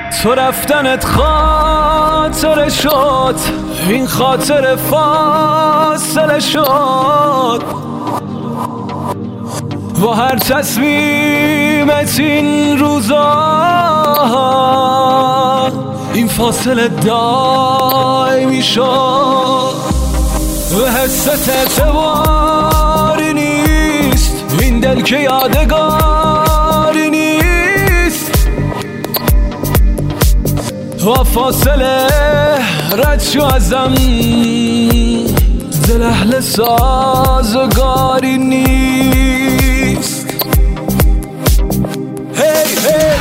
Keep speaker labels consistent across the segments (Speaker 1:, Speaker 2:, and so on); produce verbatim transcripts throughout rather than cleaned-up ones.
Speaker 1: تو رفتنت خاطره شد، این خاطر فاصله شد. با هر تصمیمت این روزا این فاصله دائمی شد. به حست اعتباری نیست این دل که یادگاری نیست. با فاصله رد شو ازم، دل اهل سازگاری نیست. هی هی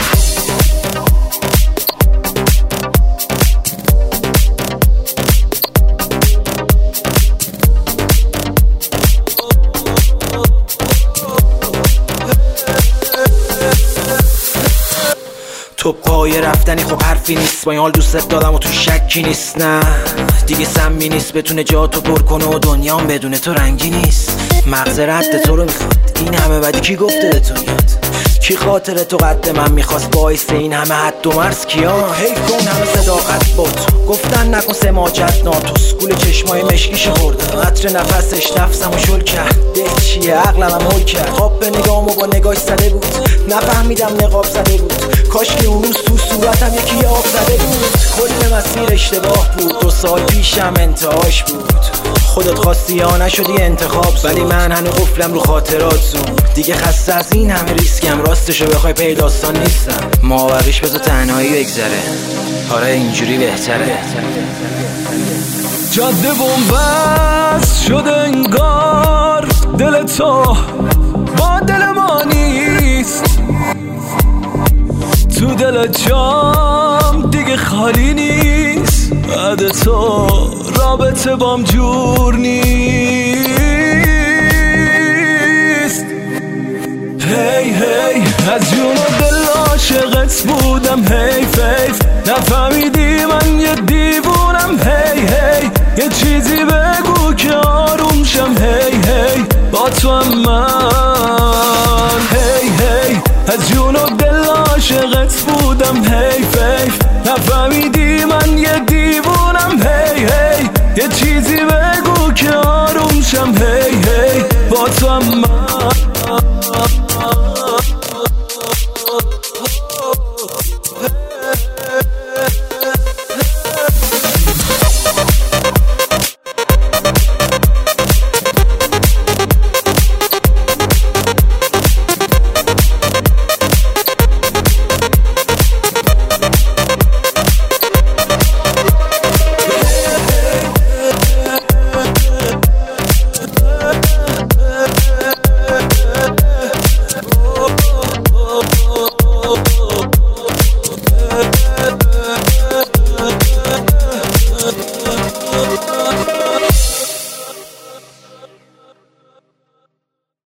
Speaker 2: تو پای رفتنی خب حرفی نیست، با این حال دوست دادم و تو شکی نیست. نه دیگه سمی نیست بتونه جا تو پر کنه و دنیام بدون تو رنگی نیست. مغز رد تو رو میخواد، این همه بدی کی گفته به تو میاد؟ کی خاطر تو قد من میخواست باعث این همه حد و مرز کیا؟ حیف کن همه صداقت با تو گفتن نکن سماجت ناتوس. گول چشمای مشکیش خورده عطر نفسش نفسمو شل کرد. ده چیه عقلم هم هل کرد. خواب به نگامو با نگاش زده بود، نفهمیدم نقاب زده بود. کاش که اون روز تو صورتم یکی آب زده بود. کل مسیر اشتباه بود، دو سال پیشم انتهاش بود. خودت خواستی یا نشدی انتخاب، ولی من هنو قفلم رو خاطرات زون. دیگه خسته از این همه ریسکم، راستشو بخوای پی داستان نیستم. ماوقیش بذار تنهایی بگذره، آره اینجوری بهتره.
Speaker 1: جاده بومبست شده انگار دل تو با دل ما نیست. تو دل جام دیگه خالی نیست. بعد تو رابطه بام جور نیست. هی هی از جون و دل عاشقت بودم. حیف حیف نفهمیدی من یه دیوونم. هی هی یه چیزی بگو که آروم شم. هی هی با تو هم من. هی هی از جون و دل عاشقت بودم. حیف حیف نفهمیدی